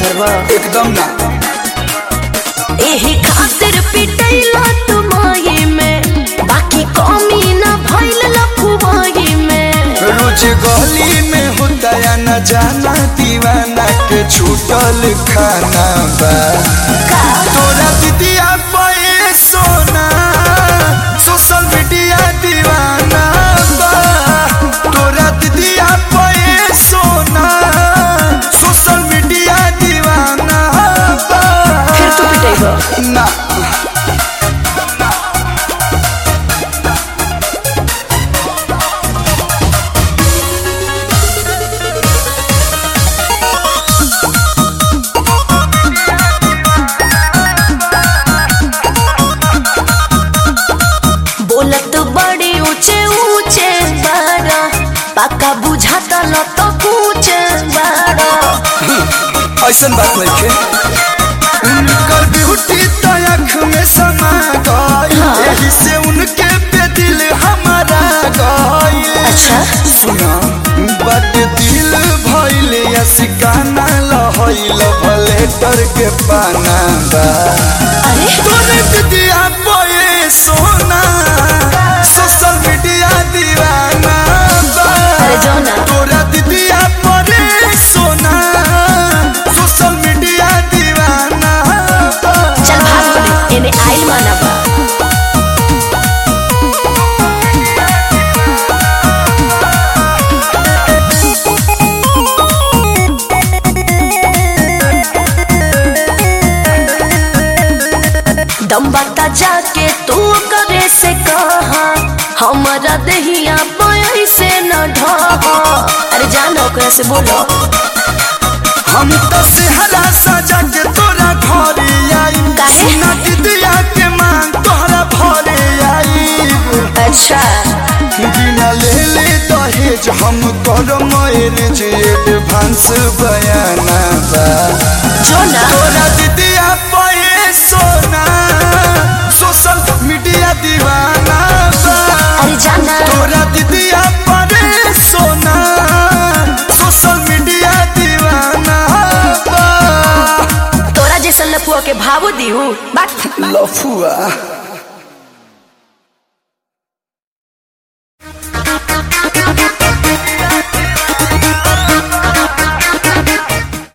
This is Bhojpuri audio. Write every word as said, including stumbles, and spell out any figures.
धरवा एकदम ना। एही खातिर पिटैला तुमाई में, बाकी कमी ना भइल लफुवाई में। रोज गली में होता या न जाना दीवाना के छूटल खाना बा। तोरा दीदिया पे सोना सोशल मीडिया दीवाना बा। तोरा दीदिया पे सोना सोशल मीडिया दीवाना बा। फिर तू पिटेगा ना। बोलत बड़े ऊंचे ऊंचे बारा, पक्का बुझाता न तो कुछ बारा। ऐसन बात नहीं है। उनकर ब्यूटी तो आँख में समा गई, यही से उनके पे दिल हमारा गई। अच्छा सुना बात दिल भइल या सिकाना लहइल भले डर के पाना बा। अरे तोरे दीदिया पे सोना सोशल मीडिया दीवाना बा। अरे जाओ ना। तोरा दीदिया पे सोना सोशल मीडिया दीवाना बा। चल भाग बोली, एने आइल माना बा। दम बता जाके तू करे से कहा, हमारा दहिया पे से न ढहा। अरे जानो ओकरा से बोलो। हम तो सेहरा सजा के तोरा घरे आई। काहे? सुना दीदिया के मांग तोहरा भरे आई। अच्छा बिना ले ले दहेज हम कर मैरिज एडवांस बयाना बा। जो ना तोरा दीदिया पे सोना सोशल मीडिया दीवाना बा। अरे जाना तोरा दीदिया पे सोना सोशल मीडिया दीवाना बा। तोरा जैसा लफुआ के भावो दिहू बात लफुआ।